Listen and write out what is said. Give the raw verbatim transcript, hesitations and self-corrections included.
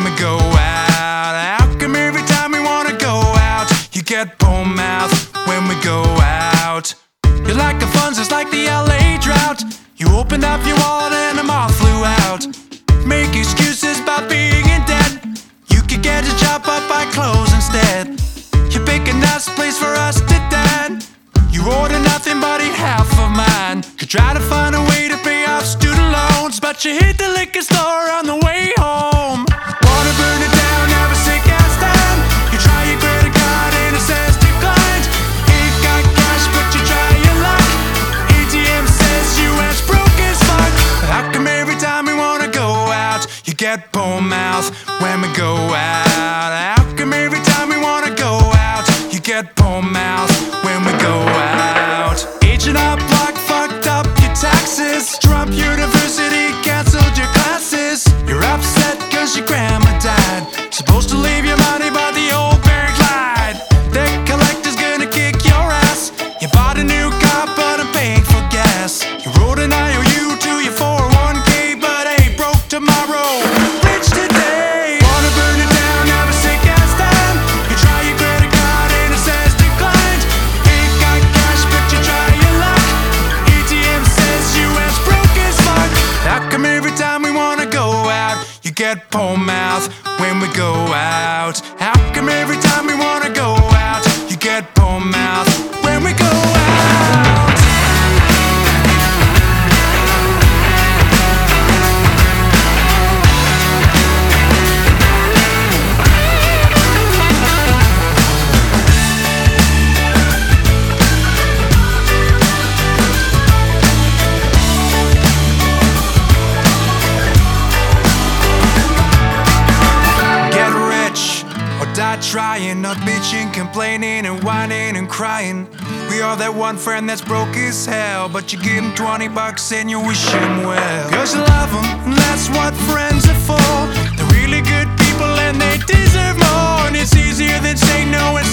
when we go out? How come every time we wanna go out, you get poor mouth when we go out? You're like the funds, it's like the L A drought. You opened up your wallet and the moth flew out. Make excuses about being in debt. You could get a job but buy clothes instead. You pick a nice place for us to dine. You order nothing but eat half of mine. Could try to find a way to pay off student loans, but you hit the liquor store on the way home. Wanna burn it down, have a sick ass time. You try your credit card and it says declined. Ain't got cash but you try your luck. A T M says you ass broke as fuck. How come every time we wanna go out, you get poor mouth when we go out? How come every time we wanna go out, you get poor mouth when we go out? Agent up block fucked up your taxes. Trump University canceled your classes. You're upset cause your grandma died. Supposed to leave your money but the old bank lied. The collector's gonna kick your ass. You bought a new car but I'm paying for gas. You wrote an I O U to your four oh one K but ain't broke tomorrow, rich today. Wanna burn it down, have a sick ass time. You try your credit card and it says declined. Ain't got cash but you try your luck. A T M says you ass broke as fuck. How come every time we wanna go out, you get poor mouth when we go out? How come every time we wanna go out, you get poor mouth when we go out? Die trying, not bitching, complaining and whining and crying. We are that one friend that's broke as hell, but you give him twenty bucks and you wish him well. Cause you love him, and that's what friends are for. They're really good people and they deserve more. And it's easier than saying no and